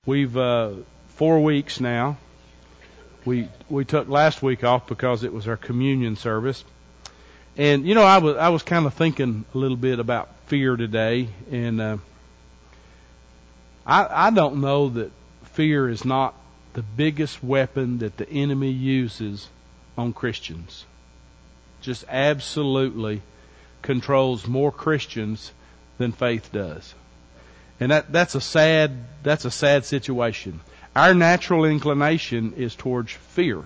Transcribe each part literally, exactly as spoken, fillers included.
we've uh, four weeks now. We we took last week off because it was our communion service. And, you know, I was I was kind of thinking a little bit about fear today. And uh, I, I don't know that fear is not the biggest weapon that the enemy uses on Christians. Just absolutely controls more Christians than faith does. And that, that's a sad, that's a sad situation. Our natural inclination is towards fear.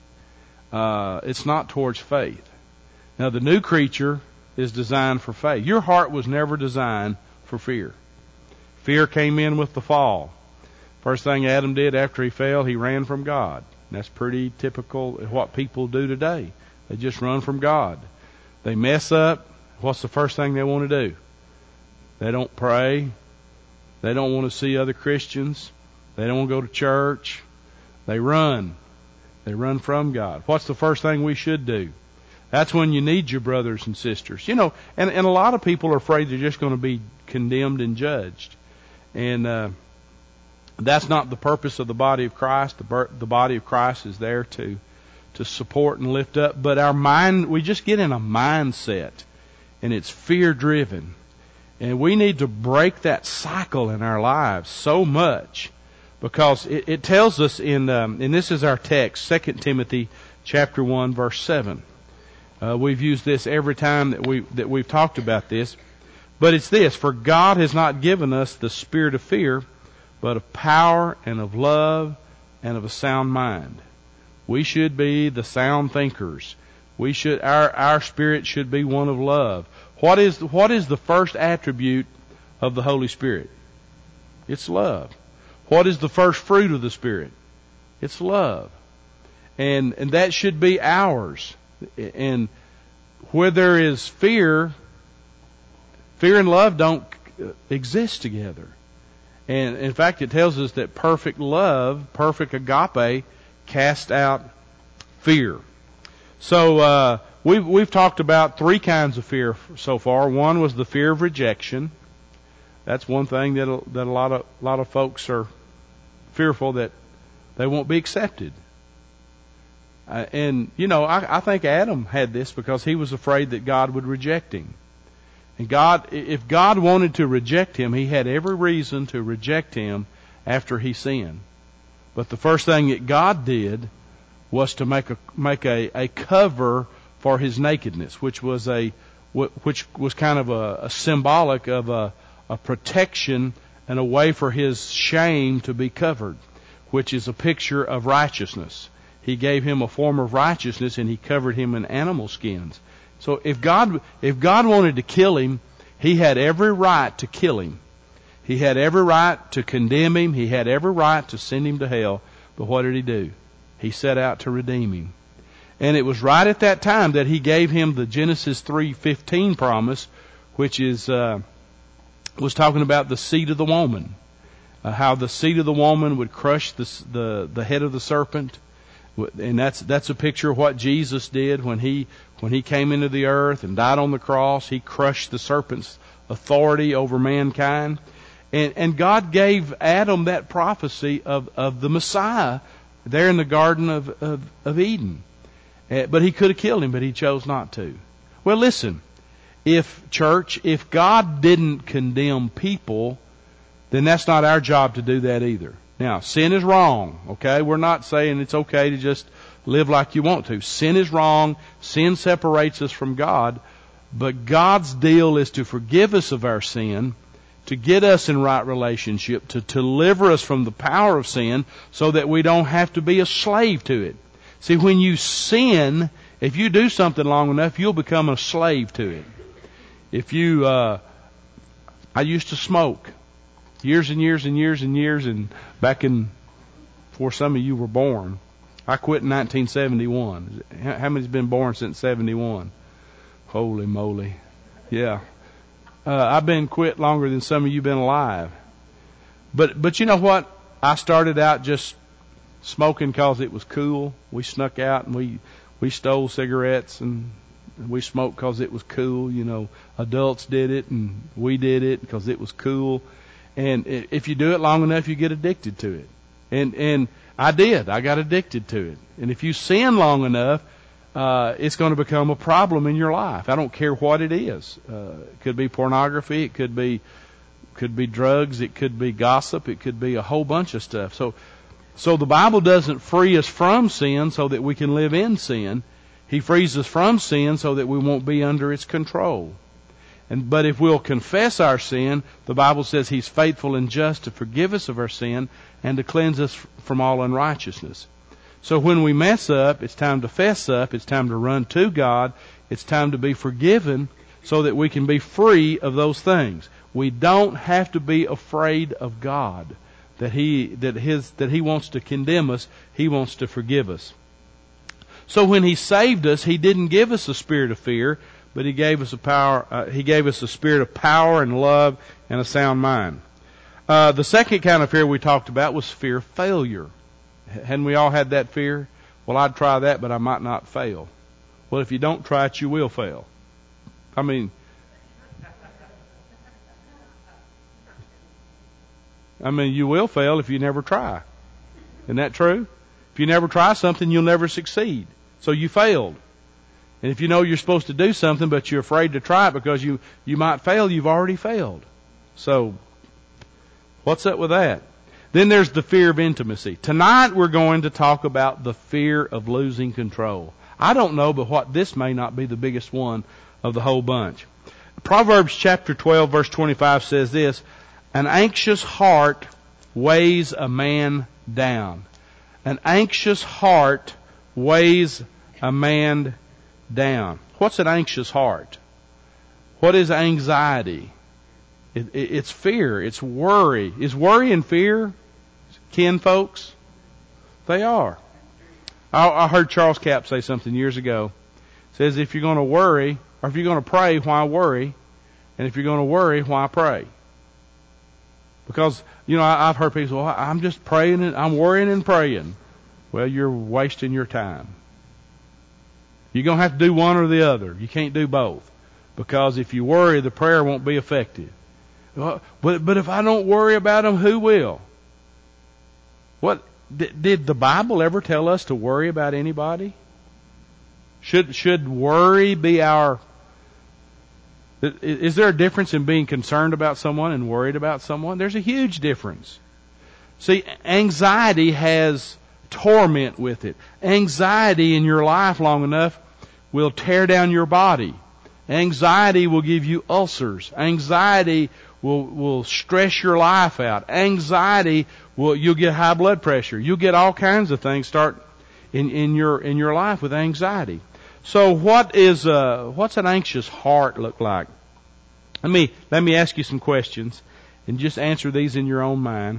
Uh, it's not towards faith. Now, the new creature is designed for faith. Your heart was never designed for fear. Fear came in with the fall. First thing Adam did after he fell, he ran from God. And that's pretty typical of what people do today. They just run from God. They mess up. What's the first thing they want to do? They don't pray. They don't want to see other Christians. They don't want to go to church. They run. They run from God. What's the first thing we should do? That's when you need your brothers and sisters. You know, and, and a lot of people are afraid they're just going to be condemned and judged. And uh, that's not the purpose of the body of Christ. The, the body of Christ is there to to support and lift up. But our mind, we just get in a mindset, and it's fear-driven. And we need to break that cycle in our lives so much, because it, it tells us in, um, and this is our text, Second Timothy chapter one, verse seven. Uh, we've used this every time that we that we've talked about this, but it's this: for God has not given us the spirit of fear, but of power and of love and of a sound mind. We should be the sound thinkers. We should our our spirit should be one of love. What is what is the first attribute of the Holy Spirit? It's love. What is the first fruit of the Spirit? It's love. And and that should be ours. And where there is fear, fear and love don't exist together. And in fact, it tells us that perfect love, perfect agape, casts out fear. So uh, we've we've talked about three kinds of fear so far. One was the fear of rejection. That's one thing that a, that a lot of a lot of folks are fearful that they won't be accepted. Uh, and, you know, I, I think Adam had this because he was afraid that God would reject him. And God, if God wanted to reject him, he had every reason to reject him after he sinned. But the first thing that God did was to make a make a, a cover for his nakedness, which was a which was kind of a, a symbolic of a, a protection and a way for his shame to be covered, which is a picture of righteousness. He gave him a form of righteousness, and he covered him in animal skins. So if God if God wanted to kill him, he had every right to kill him. He had every right to condemn him. He had every right to send him to hell. But what did he do? He set out to redeem him. And it was right at that time that he gave him the Genesis three fifteen promise, which is uh, was talking about the seed of the woman, uh, how the seed of the woman would crush the the, the head of the serpent. And that's that's a picture of what Jesus did when he when he came into the earth and died on the cross. He crushed the serpent's authority over mankind. And and God gave Adam that prophecy of, of the Messiah there in the Garden of, of, of Eden. Uh, but he could have killed him, but he chose not to. Well, listen, if church, if God didn't condemn people, then that's not our job to do that either. Now, sin is wrong, okay? We're not saying it's okay to just live like you want to. Sin is wrong. Sin separates us from God. But God's deal is to forgive us of our sin, to get us in right relationship, to deliver us from the power of sin so that we don't have to be a slave to it. See, when you sin, if you do something long enough, you'll become a slave to it. If you, uh, I used to smoke. Years and years and years and years, and back in, before some of you were born. I quit in nineteen seventy-one. How many's been born since seventy-one? Holy moly. Yeah. Uh, I've been quit longer than some of you been alive. But, but you know what? I started out just smoking because it was cool. We snuck out and we, we stole cigarettes and we smoked because it was cool. You know, adults did it and we did it because it was cool. And if you do it long enough, you get addicted to it. And and I did. I got addicted to it. And if you sin long enough, uh, it's going to become a problem in your life. I don't care what it is. Uh, it could be pornography. It could be could be drugs. It could be gossip. It could be a whole bunch of stuff. So, so the Bible doesn't free us from sin so that we can live in sin. He frees us from sin so that we won't be under its control. And, but if we'll confess our sin, the Bible says He's faithful and just to forgive us of our sin and to cleanse us from all unrighteousness. So when we mess up, it's time to fess up. It's time to run to God. It's time to be forgiven so that we can be free of those things. We don't have to be afraid of God, that He, that His, that He wants to condemn us. He wants to forgive us. So when He saved us, He didn't give us a spirit of fear, but He gave us a power. Uh, he gave us a spirit of power and love and a sound mind. Uh, the second kind of fear we talked about was fear of failure. Hadn't we all had that fear? Well, I'd try that, but I might not fail. Well, if you don't try it, you will fail. I mean, I mean, you will fail if you never try. Isn't that true? If you never try something, you'll never succeed. So you failed. And if you know you're supposed to do something, but you're afraid to try it because you, you might fail, you've already failed. So, what's up with that? Then there's the fear of intimacy. Tonight we're going to talk about the fear of losing control. I don't know, but what this may not be the biggest one of the whole bunch. Proverbs chapter twelve verse twenty-five says this, an anxious heart weighs a man down. An anxious heart weighs a man down. What's an anxious heart? What is anxiety? It, it, it's fear. It's worry. Is worry and fear kin, folks? They are. I, I heard Charles Capps say something years ago. It says if you're going to worry, or if you're going to pray, why worry? And if you're going to worry, why pray? Because, you know, I, I've heard people say, well, I'm just praying and I'm worrying and praying. Well, you're wasting your time. You're going to have to do one or the other. You can't do both. Because if you worry, the prayer won't be effective. Well, but, but if I don't worry about them, who will? What did, did the Bible ever tell us to worry about anybody? Should, should worry be our... Is there a difference in being concerned about someone and worried about someone? There's a huge difference. See, anxiety has torment with it. Anxiety in your life long enough will tear down your body. Anxiety will give you ulcers. Anxiety will, will stress your life out. Anxiety will, you'll get high blood pressure. You'll get all kinds of things start in, in your, in your life with anxiety. So what is, uh, what's an anxious heart look like? Let me, let me ask you some questions and just answer these in your own mind.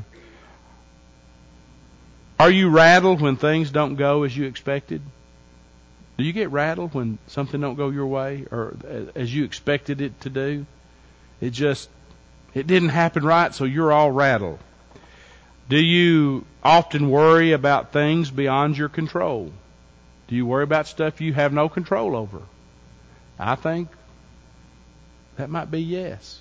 Are you rattled when things don't go as you expected? Do you get rattled when something don't go your way or as you expected it to do? It just, it didn't happen right, so you're all rattled. Do you often worry about things beyond your control? Do you worry about stuff you have no control over? I think that might be yes.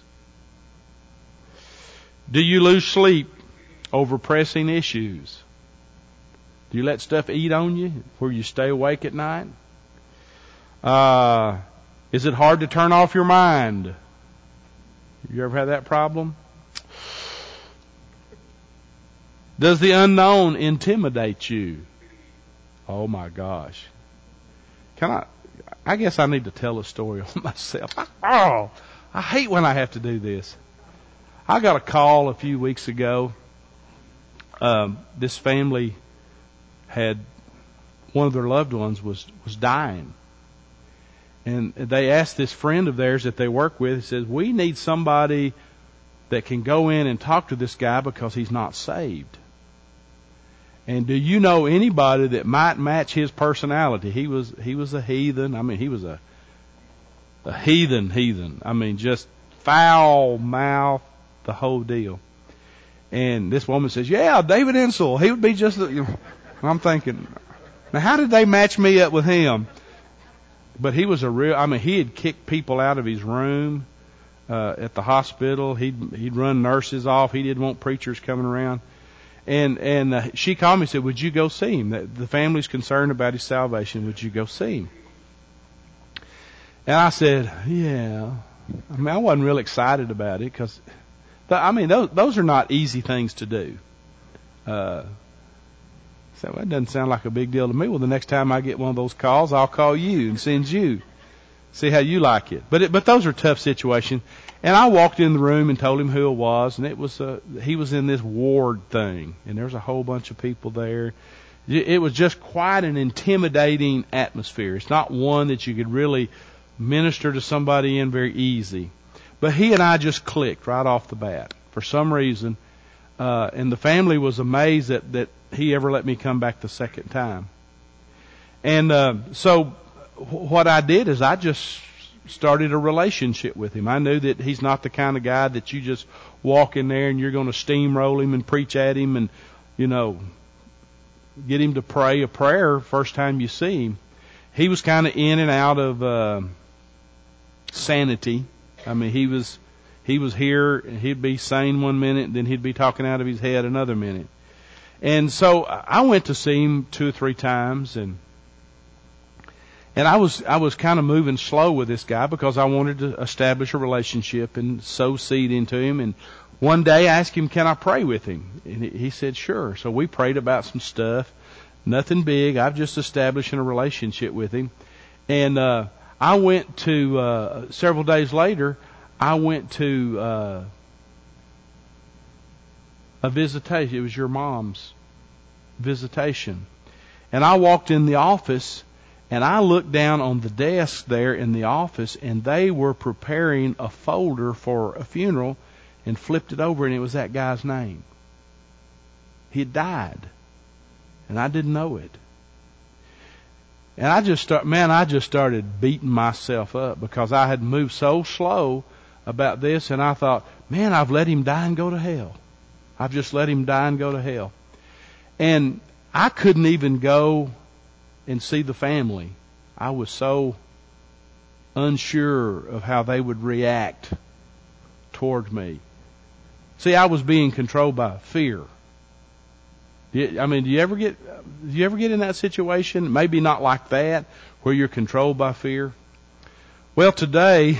Do you lose sleep over pressing issues? Do you let stuff eat on you where you stay awake at night? Uh, is it hard to turn off your mind? You ever had that problem? Does the unknown intimidate you? Oh my gosh. Can I, I guess I need to tell a story on myself. Oh, I hate when I have to do this. I got a call a few weeks ago. Um, this family had, one of their loved ones was, was dying. And they asked this friend of theirs that they work with, he says, we need somebody that can go in and talk to this guy because he's not saved. And do you know anybody that might match his personality? He was, he was a heathen. I mean, he was a, a heathen heathen. I mean, just foul mouth, the whole deal. And this woman says, yeah, David Insel, he would be just, you know, I'm thinking, now how did they match me up with him? But he was a real, I mean, he had kicked people out of his room. uh, at the hospital. He'd he'd run nurses off. He didn't want preachers coming around. And and uh, she called me and said, "Would you go see him? The, the family's concerned about his salvation. Would you go see him?" And I said, "Yeah." I mean, I wasn't real excited about it because, I mean, those those are not easy things to do. Uh, so that doesn't sound like a big deal to me. Well, the next time I get one of those calls, I'll call you and send you, see how you like it. But it, but those are tough situations. And I walked in the room and told him who it was, and it was uh, he was in this ward thing, and there was a whole bunch of people there. It was just quite an intimidating atmosphere. It's not one that you could really minister to somebody in very easy. But he and I just clicked right off the bat for some reason, uh, and the family was amazed that, that he ever let me come back the second time. And uh, so what I did is I just started a relationship with him. I knew that he's not the kind of guy that you just walk in there and you're going to steamroll him and preach at him and, you know, get him to pray a prayer first time you see him. He was kind of in and out of uh, sanity. I mean, he was he was here and he'd be sane one minute, then he'd be talking out of his head another minute. And so I went to see him two or three times, and And I was I was kind of moving slow with this guy because I wanted to establish a relationship and sow seed into him. And one day I asked him, "Can I pray with him?" And he said, "Sure." So we prayed about some stuff, nothing big. I've just establishing a relationship with him. And uh, I went to uh, several days later. I went to uh, a visitation. It was your mom's visitation, and I walked in the office. And I looked down on the desk there in the office, and they were preparing a folder for a funeral, and flipped it over, and it was that guy's name. He had died, and I didn't know it. And I just start, man, I just started beating myself up because I had moved so slow about this, and I thought, man, I've let him die and go to hell. I've just let him die and go to hell. And I couldn't even go and see the family. I was so unsure of how they would react toward me. See, I was being controlled by fear. I mean, do you ever get do you ever get in that situation? Maybe not like that, where you're controlled by fear. Well, today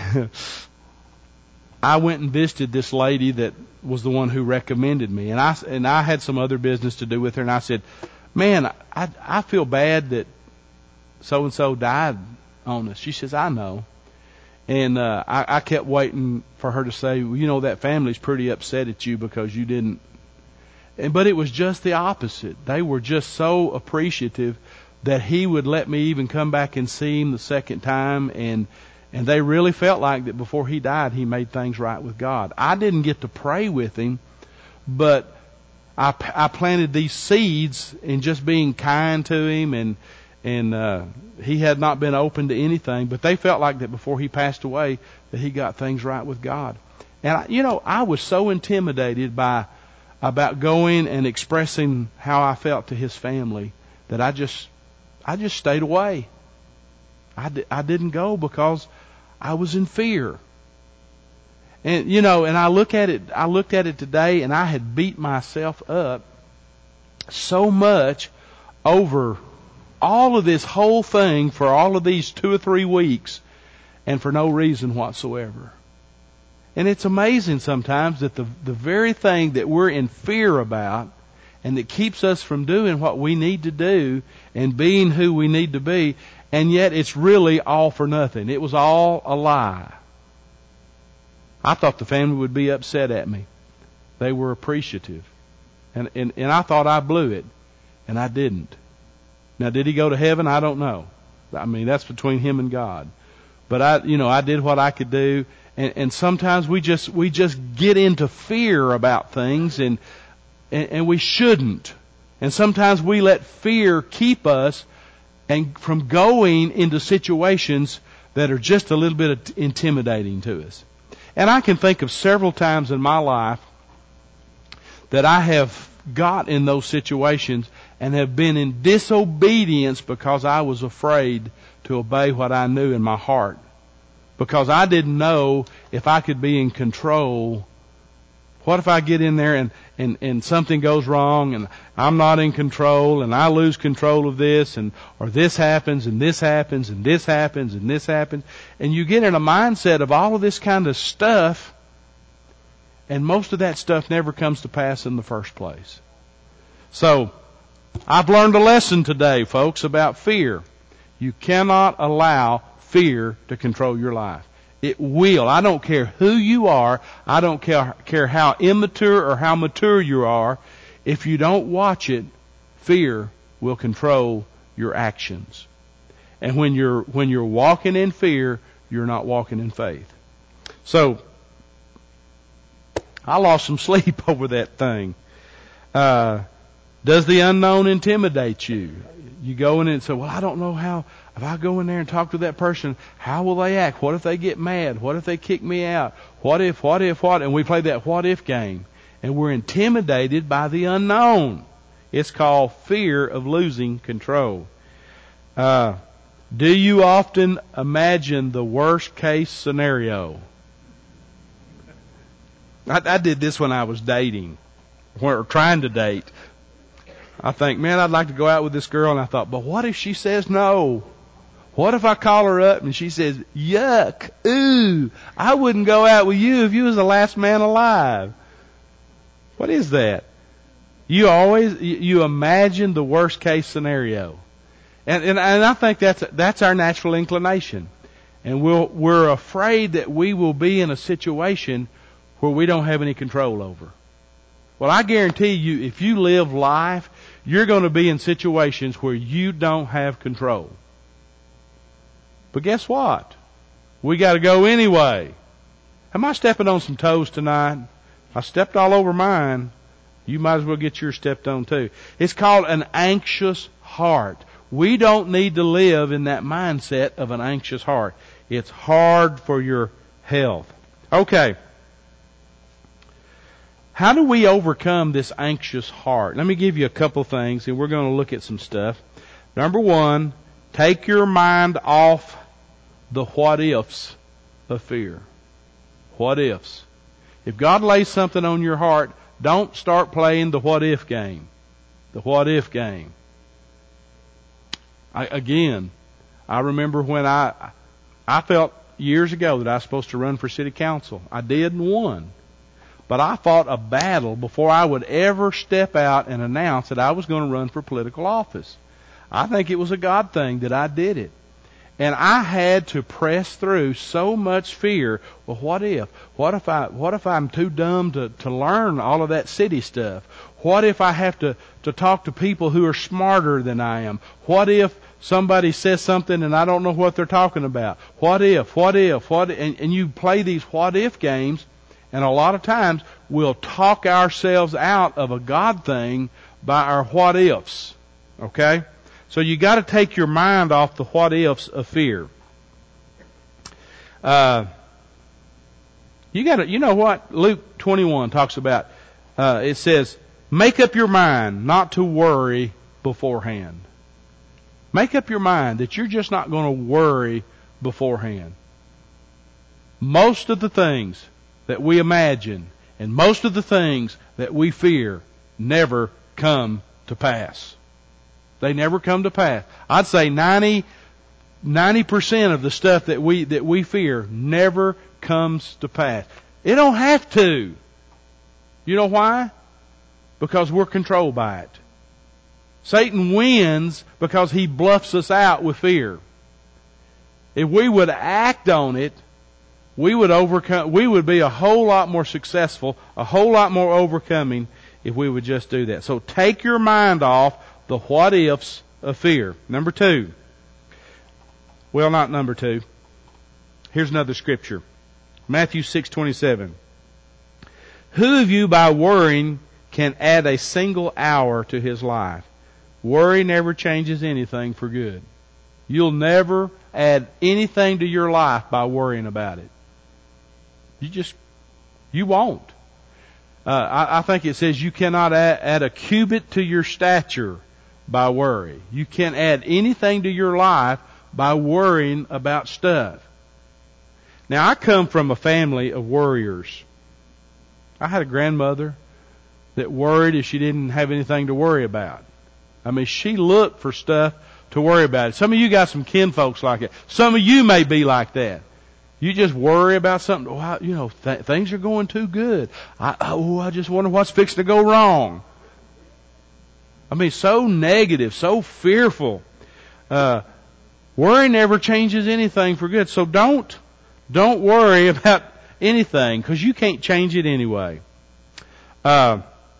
I went and visited this lady that was the one who recommended me, and I and I had some other business to do with her, and I said, "Man, I I feel bad that so and so died on us." She says, "I know." And uh, I, I kept waiting for her to say, "Well, you know, that family's pretty upset at you because you didn't." And but it was just the opposite. They were just so appreciative that he would let me even come back and see him the second time, and and they really felt like that before he died, he made things right with God. I didn't get to pray with him, but I, I planted these seeds in just being kind to him, and and uh, he had not been open to anything, but they felt like that before he passed away that he got things right with God. And I, you know, I was so intimidated by about going and expressing how I felt to his family that I just I just stayed away. I, di- I didn't go because I was in fear. And you know, and I look at it I looked at it today, and I had beat myself up so much over all of this whole thing for all of these two or three weeks, and for no reason whatsoever. And it's amazing sometimes that the the very thing that we're in fear about and that keeps us from doing what we need to do and being who we need to be, and yet it's really all for nothing. It was all a lie. I thought the family would be upset at me. They were appreciative. And, and, and I thought I blew it, and I didn't. Now, did he go to heaven? I don't know. I mean, that's between him and God. But I, you know, I did what I could do. And, and sometimes we just, we just get into fear about things, and, and, and we shouldn't. And sometimes we let fear keep us and from going into situations that are just a little bit intimidating to us. And I can think of several times in my life that I have got in those situations and have been in disobedience because I was afraid to obey what I knew in my heart because I didn't know if I could be in control. What if I get in there and, and, and something goes wrong and I'm not in control and I lose control of this, and or this happens and this happens and this happens and this happens, and you get in a mindset of all of this kind of stuff, and most of that stuff never comes to pass in the first place. So, I've learned a lesson today, folks, about fear. You cannot allow fear to control your life. It will. I don't care who you are. I don't care, care how immature or how mature you are. If you don't watch it, fear will control your actions. And when you're, when you're walking in fear, you're not walking in faith. So, I lost some sleep over that thing. Uh, does the unknown intimidate you? You go in and say, well, I don't know how, if I go in there and talk to that person, how will they act? What if they get mad? What if they kick me out? What if, what if, what? And we play that what if game. And we're intimidated by the unknown. It's called fear of losing control. Uh, do you often imagine the worst case scenario? I, I did this when I was dating, or trying to date. I think, man, I'd like to go out with this girl, and I thought, but what if she says no? What if I call her up and she says, yuck, ooh, I wouldn't go out with you if you was the last man alive. What is that? You always, you imagine the worst case scenario. And, and, and I think that's, that's our natural inclination. And we'll, we're afraid that we will be in a situation where we don't have any control over. Well, I guarantee you, if you live life, you're going to be in situations where you don't have control. But guess what? We got to go anyway. Am I stepping on some toes tonight? I stepped all over mine. You might as well get yours stepped on too. It's called an anxious heart. We don't need to live in that mindset of an anxious heart. It's hard for your health. Okay. How do we overcome this anxious heart? Let me give you a couple things, and we're going to look at some stuff. Number one, take your mind off the what-ifs of fear. What-ifs. If God lays something on your heart, don't start playing the what-if game. The what-if game. I, again, I remember when I, I felt years ago that I was supposed to run for city council. I did and won. But I fought a battle before I would ever step out and announce that I was going to run for political office. I think it was a God thing that I did it. And I had to press through so much fear. Well, what if? What if I, what if I'm too dumb to, to learn all of that city stuff? What if I have to, to talk to people who are smarter than I am? What if somebody says something and I don't know what they're talking about? What if? What if? What? And, and you play these what if games. And a lot of times we'll talk ourselves out of a God thing by our what ifs. Okay? So you got to take your mind off the what ifs of fear. Uh, you got to, you know what? Luke twenty-one talks about, uh, it says, make up your mind not to worry beforehand. Make up your mind that you're just not going to worry beforehand. Most of the things that we imagine and most of the things that we fear never come to pass. They never come to pass. I'd say ninety, ninety percent of the stuff that we, that we fear never comes to pass. It don't have to. You know why? Because we're controlled by it. Satan wins because he bluffs us out with fear. If we would act on it, we would overcome, we would be a whole lot more successful, a whole lot more overcoming if we would just do that. So take your mind off the what ifs of fear. Number two. Well, not number two. Here's another scripture. Matthew six twenty-seven. Who of you by worrying can add a single hour to his life? Worry never changes anything for good. You'll never add anything to your life by worrying about it. You just, you won't. Uh, I, I think it says you cannot add, add a cubit to your stature by worry. You can't add anything to your life by worrying about stuff. Now, I come from a family of worriers. I had a grandmother that worried if she didn't have anything to worry about. I mean, she looked for stuff to worry about. Some of you got some kin folks like that. Some of you may be like that. You just worry about something. Oh, I, you know, th- things are going too good. I, oh, I just wonder what's fixing to go wrong. I mean, so negative, so fearful. Uh, worry never changes anything for good. So don't, don't worry about anything, because you can't change it anyway. Uh,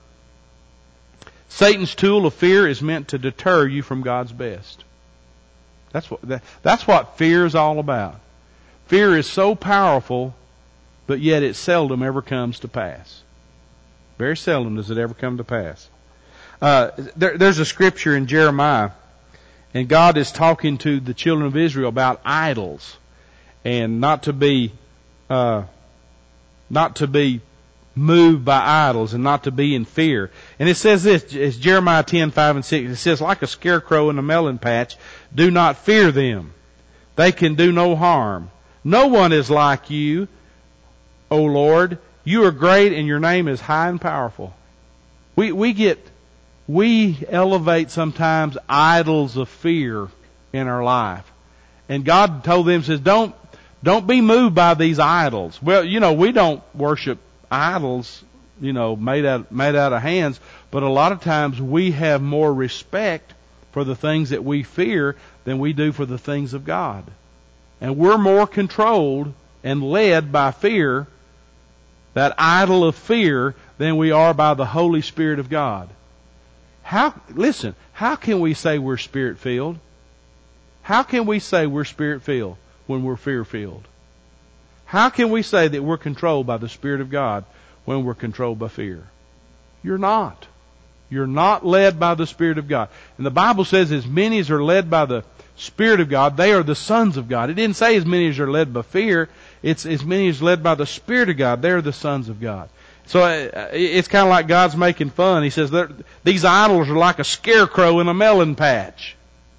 Satan's tool of fear is meant to deter you from God's best. That's what, that, that's what fear is all about. Fear is so powerful, but yet it seldom ever comes to pass. Very seldom does it ever come to pass. Uh, there, there's a scripture in Jeremiah, and God is talking to the children of Israel about idols, and not to be, uh, not to be moved by idols, and not to be in fear. And it says this, it's Jeremiah ten, five and six. It says, like a scarecrow in a melon patch, do not fear them. They can do no harm. No one is like you, O Lord. You are great, and your name is high and powerful. We, we get, we elevate sometimes idols of fear in our life. And God told them, says, don't, don't be moved by these idols. Well, you know, we don't worship idols, you know, made out, made out of hands, but a lot of times we have more respect for the things that we fear than we do for the things of God. And we're more controlled and led by fear, that idol of fear, than we are by the Holy Spirit of God. How, listen, how can we say we're Spirit-filled? How can we say we're Spirit-filled when we're fear-filled? How can we say that we're controlled by the Spirit of God when we're controlled by fear? You're not. You're not led by the Spirit of God. And the Bible says, as many as are led by the Spirit of God, they are the sons of God. It didn't say as many as are led by fear. It's as many as led by the Spirit of God. They're the sons of God. So it's kind of like God's making fun. He says, these idols are like a scarecrow in a melon patch.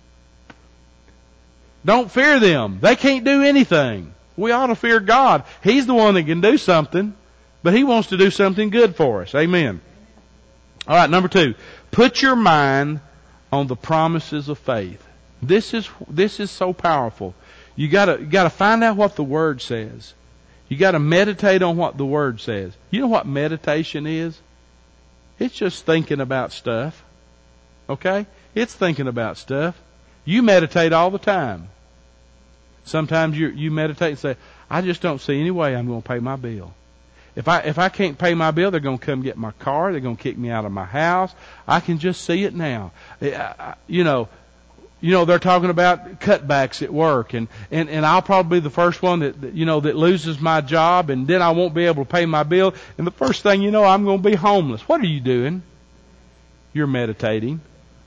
Don't fear them. They can't do anything. We ought to fear God. He's the one that can do something, but He wants to do something good for us. Amen. All right, number two. Put your mind on the promises of faith. This is this is so powerful. You gotta you gotta find out what the Word says. You gotta meditate on what the Word says. You know what meditation is? It's just thinking about stuff. Okay? It's thinking about stuff. You meditate all the time. Sometimes you you meditate and say, I just don't see any way I'm going to pay my bill. If I if I can't pay my bill, they're going to come get my car. They're going to kick me out of my house. I can just see it now. You know, you know they're talking about cutbacks at work, and and and I'll probably be the first one that you know that loses my job, and then I won't be able to pay my bill. And the first thing you know, I'm going to be homeless. What are you doing? You're meditating.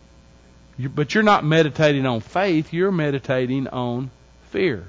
You, but you're not meditating on faith. You're meditating on fear.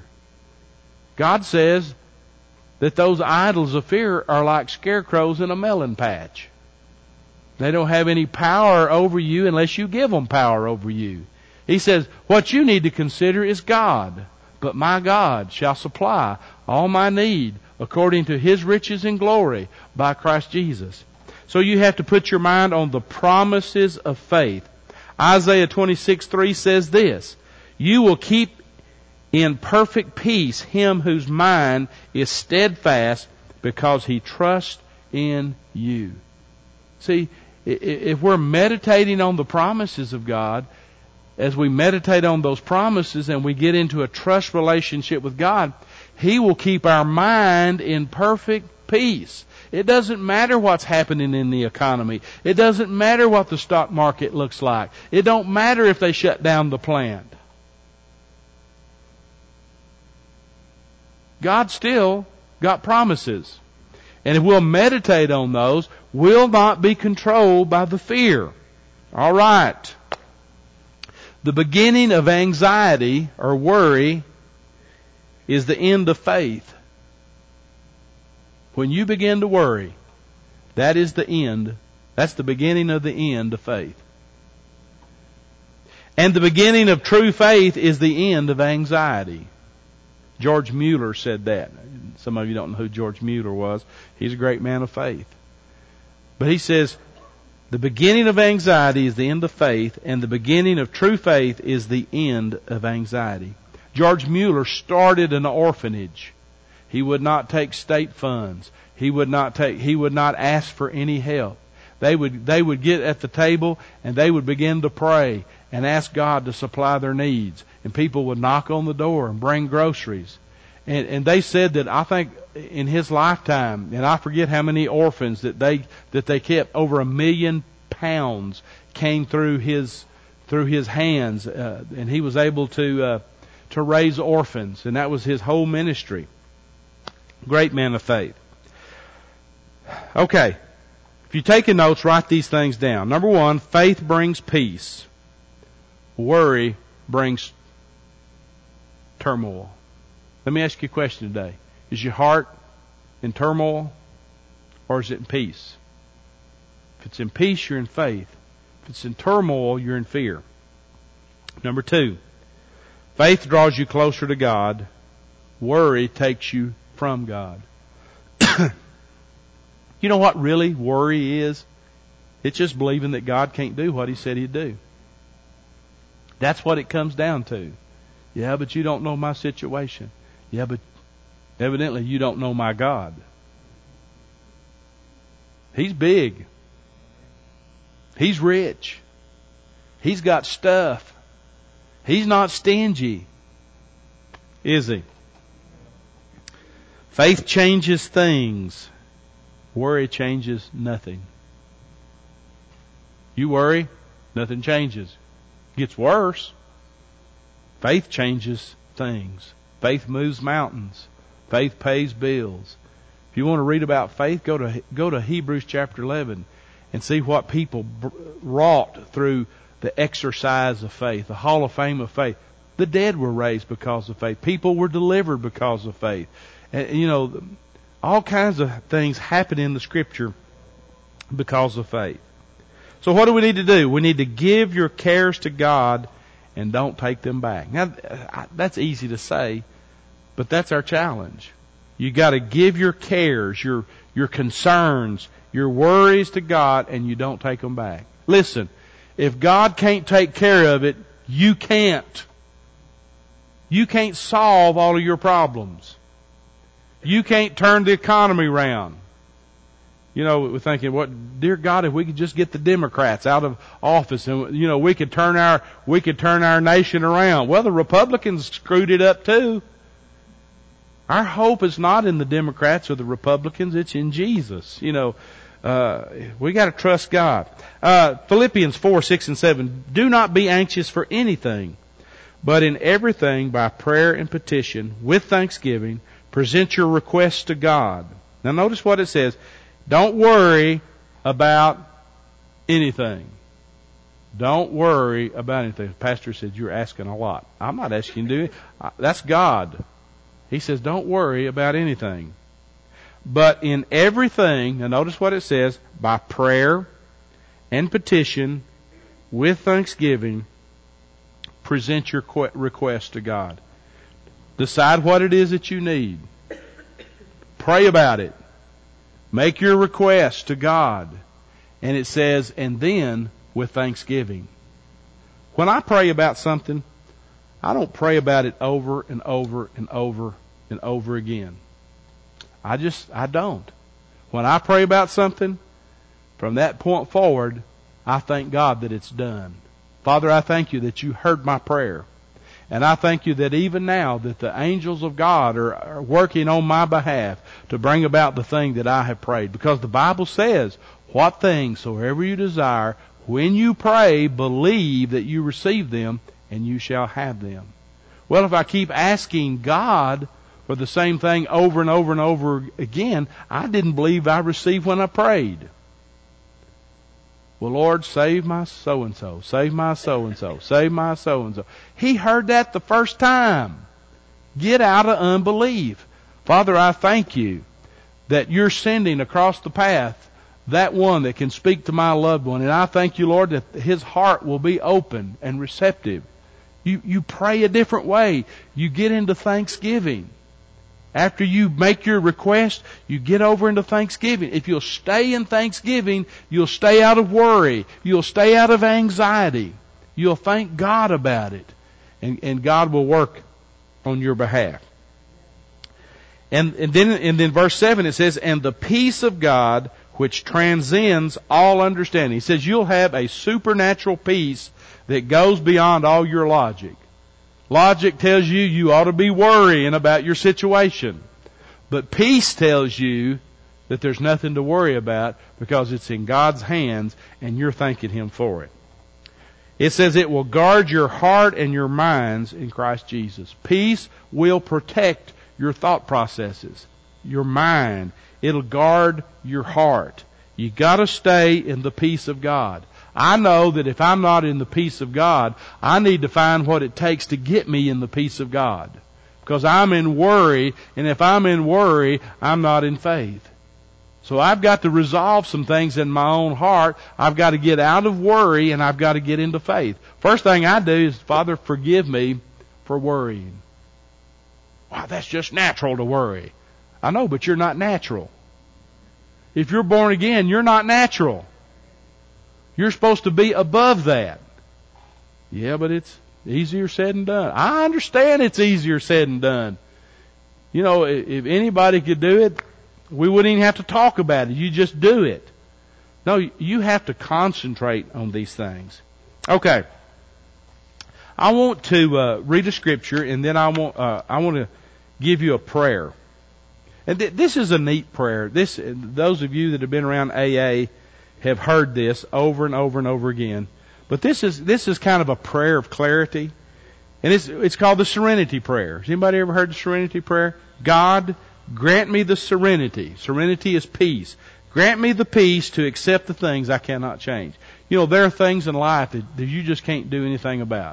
God says that those idols of fear are like scarecrows in a melon patch. They don't have any power over you unless you give them power over you. He says, what you need to consider is God. But my God shall supply all my need according to His riches and glory by Christ Jesus. So you have to put your mind on the promises of faith. Isaiah twenty-six three says this, you will keep in perfect peace him whose mind is steadfast because he trusts in you. See, if we're meditating on the promises of God, as we meditate on those promises and we get into a trust relationship with God, He will keep our mind in perfect peace. It doesn't matter what's happening in the economy. It doesn't matter what the stock market looks like. It don't matter if they shut down the plant. God still got promises. And if we'll meditate on those, we'll not be controlled by the fear. All right. The beginning of anxiety or worry is the end of faith. When you begin to worry, that is the end. That's the beginning of the end of faith. And the beginning of true faith is the end of anxiety. George Mueller said that. Some of you don't know who George Mueller was. He's a great man of faith. But he says, the beginning of anxiety is the end of faith, and the beginning of true faith is the end of anxiety. George Mueller started an orphanage. He would not take state funds. He would not take, he would not ask for any help. They would, they would get at the table and they would begin to pray and ask God to supply their needs. And people would knock on the door and bring groceries. And, and they said that, I think in his lifetime, and I forget how many orphans that they, that they kept, over a million pounds came through his, through his hands, uh, and he was able to, uh, to raise orphans. And that was his whole ministry. Great man of faith. Okay. If you're taking notes, write these things down. Number one, faith brings peace. Worry brings turmoil. Let me ask you a question today. Is your heart in turmoil or is it in peace? If it's in peace, you're in faith. If it's in turmoil, you're in fear. Number two, faith draws you closer to God. Worry takes you from God. You know what really worry is? It's just believing that God can't do what He said He'd do. That's what it comes down to. Yeah, but you don't know my situation. Yeah, but evidently you don't know my God. He's big. He's rich. He's got stuff. He's not stingy. Is He? Faith changes things. Worry changes nothing. You worry, nothing changes. Gets worse. Faith changes things. Faith moves mountains. Faith pays bills. If you want to read about faith, go to go to Hebrews chapter eleven and see what people wrought through the exercise of faith, the hall of fame of faith. The dead were raised because of faith. People were delivered because of faith. And, you know, all kinds of things happen in the Scripture because of faith. So what do we need to do? We need to give your cares to God and don't take them back. Now, that's easy to say, but that's our challenge. You got to give your cares, your your concerns, your worries to God, and you don't take them back. Listen, if God can't take care of it, you can't. You can't solve all of your problems. You can't turn the economy around. You know, we're thinking, what, dear God, if we could just get the Democrats out of office and, you know, we could turn our, we could turn our nation around. Well, the Republicans screwed it up too. Our hope is not in the Democrats or the Republicans, it's in Jesus. You know, uh, we gotta trust God. Uh, Philippians four, six and seven, do not be anxious for anything, but in everything by prayer and petition with thanksgiving, present your requests to God. Now notice what it says. Don't worry about anything. Don't worry about anything. The pastor said, you're asking a lot. I'm not asking you to do it. That's God. He says, don't worry about anything. But in everything, now notice what it says, by prayer and petition with thanksgiving, present your request to God. Decide what it is that you need. Pray about it. Make your request to God. And it says, and then with thanksgiving. When I pray about something, I don't pray about it over and over and over and over again. I just, I don't. When I pray about something, from that point forward, I thank God that it's done. Father, I thank you that you heard my prayer. And I thank you that even now that the angels of God are, are working on my behalf to bring about the thing that I have prayed. Because the Bible says, what things soever you desire, when you pray, believe that you receive them and you shall have them. Well, if I keep asking God for the same thing over and over and over again, I didn't believe I received when I prayed. Well, Lord, save my so-and-so, save my so-and-so, save my so-and-so. He heard that the first time. Get out of unbelief. Father, I thank you that you're sending across the path that one that can speak to my loved one. And I thank you, Lord, that his heart will be open and receptive You, you pray a different way. You get into thanksgiving. After you make your request, you get over into thanksgiving. If you'll stay in thanksgiving, you'll stay out of worry. You'll stay out of anxiety. You'll thank God about it. And, and God will work on your behalf. And, and then and then verse seven it says, and the peace of God which transcends all understanding. He says you'll have a supernatural peace that goes beyond all your logic. Logic tells you you ought to be worrying about your situation. But peace tells you that there's nothing to worry about because it's in God's hands and you're thanking Him for it. It says it will guard your heart and your minds in Christ Jesus. Peace will protect your thought processes, your mind. It'll guard your heart. You gotta stay in the peace of God. I know that if I'm not in the peace of God, I need to find what it takes to get me in the peace of God. Because I'm in worry, and if I'm in worry, I'm not in faith. So I've got to resolve some things in my own heart. I've got to get out of worry, and I've got to get into faith. First thing I do is, Father, forgive me for worrying. Wow, that's just natural to worry. I know, but you're not natural. If you're born again, you're not natural. You're supposed to be above that. Yeah, but it's easier said than done. I understand it's easier said than done. You know, if anybody could do it, we wouldn't even have to talk about it. You just do it. No, you have to concentrate on these things. Okay. I want to uh, read a scripture, and then I want uh, I want to give you a prayer. And th- this is a neat prayer. This, those of you that have been around A A have heard this over and over and over again. But this is this is kind of a prayer of clarity, and it's it's called the Serenity Prayer. Has anybody ever heard the Serenity Prayer? God, grant me the serenity. Serenity is peace. Grant me the peace to accept the things I cannot change. You know, there are things in life that, that you just can't do anything about.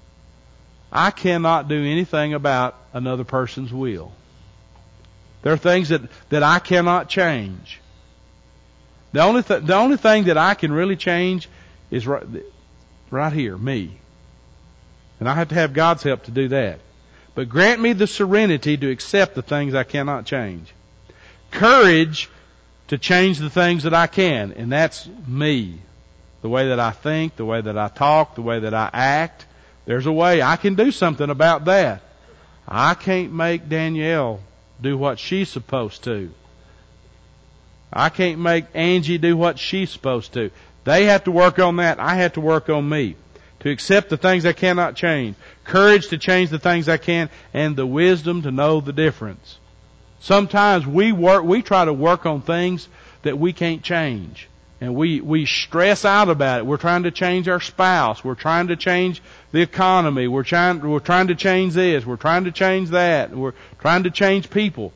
I cannot do anything about another person's will. There are things that, that I cannot change. The only th- the only thing that I can really change is right, right here, me. And I have to have God's help to do that. But grant me the serenity to accept the things I cannot change. Courage to change the things that I can, and that's me. The way that I think, the way that I talk, the way that I act. There's a way I can do something about that. I can't make Danielle do what she's supposed to. I can't make Angie do what she's supposed to. They have to work on that. I have to work on me. To accept the things I cannot change. Courage to change the things I can. And the wisdom to know the difference. Sometimes we work, we try to work on things that we can't change. And we, we stress out about it. We're trying to change our spouse. We're trying to change the economy. We're trying, we're trying to change this. We're trying to change that. We're trying to change people.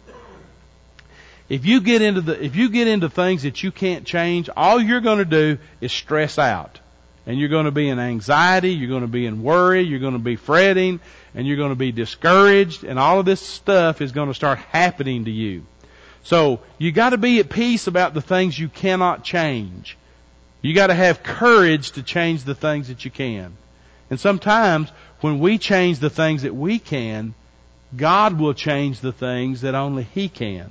If you get into the, if you get into things that you can't change, all you're going to do is stress out. And you're going to be in anxiety, you're going to be in worry, you're going to be fretting, and you're going to be discouraged, and all of this stuff is going to start happening to you. So, you got to be at peace about the things you cannot change. You got to have courage to change the things that you can. And sometimes, when we change the things that we can, God will change the things that only He can.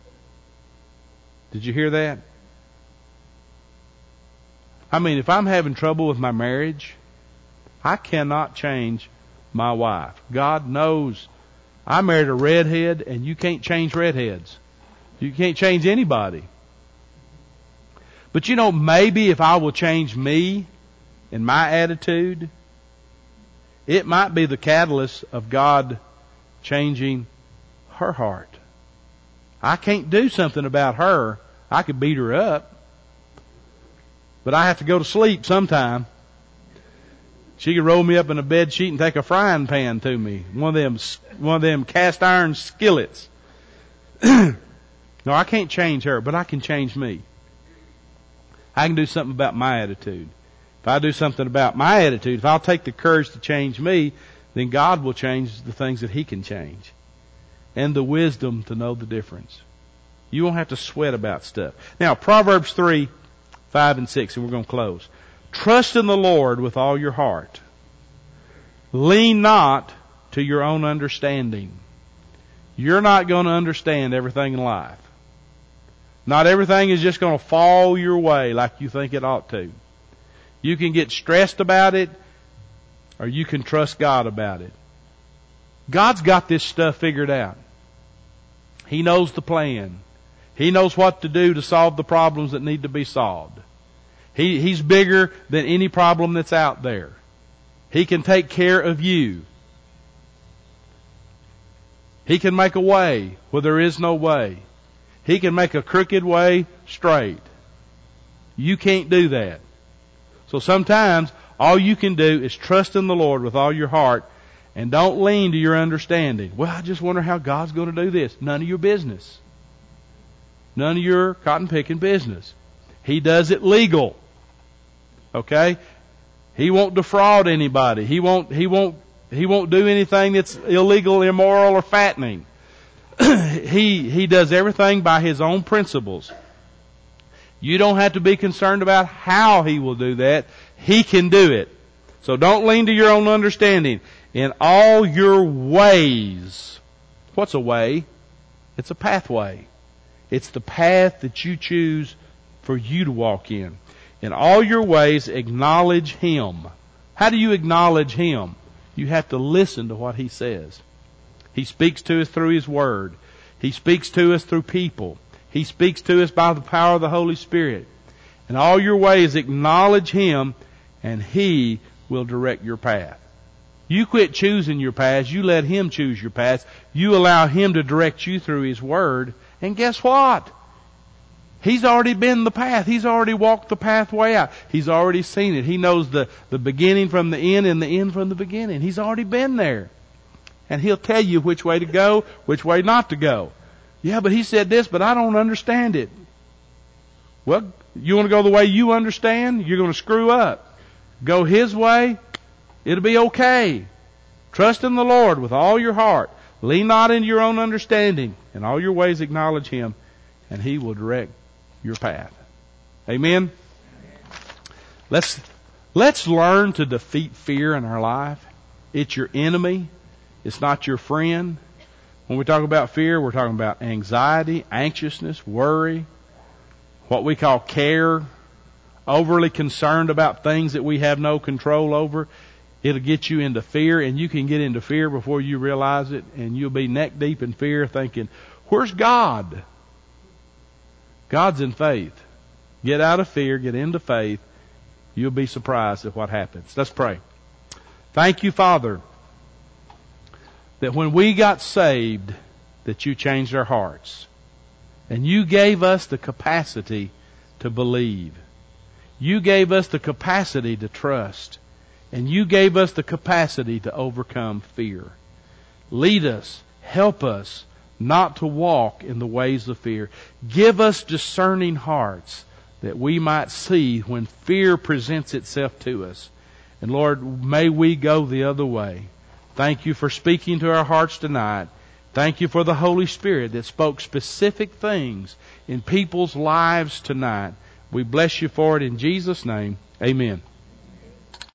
Did you hear that? I mean, if I'm having trouble with my marriage, I cannot change my wife. God knows I married a redhead, and you can't change redheads. You can't change anybody. But you know, maybe if I will change me and my attitude, it might be the catalyst of God changing her heart. I can't do something about her. I could beat her up. But I have to go to sleep sometime. She could roll me up in a bed sheet and take a frying pan to me. One of them, one of them cast iron skillets. No, I can't change her, but I can change me. I can do something about my attitude. If I do something about my attitude, if I'll take the courage to change me, then God will change the things that He can change. And the wisdom to know the difference. You won't have to sweat about stuff. Now, Proverbs three, five and six, and we're going to close. Trust in the Lord with all your heart. Lean not to your own understanding. You're not going to understand everything in life. Not everything is just going to fall your way like you think it ought to. You can get stressed about it, or you can trust God about it. God's got this stuff figured out. He knows the plan. He knows what to do to solve the problems that need to be solved. He, he's bigger than any problem that's out there. He can take care of you. He can make a way where there is no way. He can make a crooked way straight. You can't do that. So sometimes all you can do is trust in the Lord with all your heart and don't lean to your understanding. Well, I just wonder how God's going to do this. None of your business. None of your cotton picking business. He does it legal. Okay? He won't defraud anybody. He won't, he won't, he won't do anything that's illegal, immoral, or fattening. he, he does everything by His own principles. You don't have to be concerned about how He will do that. He can do it. So don't lean to your own understanding. In all your ways. What's a way? It's a pathway. It's the path that you choose for you to walk in. In all your ways, acknowledge Him. How do you acknowledge Him? You have to listen to what He says. He speaks to us through His Word. He speaks to us through people. He speaks to us by the power of the Holy Spirit. In all your ways, acknowledge Him, and He will direct your path. You quit choosing your paths. You let Him choose your paths. You allow Him to direct you through His Word. And guess what? He's already been the path. He's already walked the pathway out. He's already seen it. He knows the, the beginning from the end and the end from the beginning. He's already been there. And He'll tell you which way to go, which way not to go. Yeah, but He said this, but I don't understand it. Well, you want to go the way you understand? You're going to screw up. Go His way. It'll be okay. Trust in the Lord with all your heart. Lean not into your own understanding. In all your ways acknowledge Him, and He will direct your path. Amen? Let's, let's learn to defeat fear in our life. It's your enemy. It's not your friend. When we talk about fear, we're talking about anxiety, anxiousness, worry, what we call care, overly concerned about things that we have no control over. It'll get you into fear, and you can get into fear before you realize it, and you'll be neck deep in fear thinking, where's God? God's in faith. Get out of fear, get into faith. You'll be surprised at what happens. Let's pray. Thank you, Father, that when we got saved, that you changed our hearts. And you gave us the capacity to believe. You gave us the capacity to trust. And you gave us the capacity to overcome fear. Lead us, help us not to walk in the ways of fear. Give us discerning hearts that we might see when fear presents itself to us. And Lord, may we go the other way. Thank you for speaking to our hearts tonight. Thank you for the Holy Spirit that spoke specific things in people's lives tonight. We bless you for it in Jesus' name. Amen.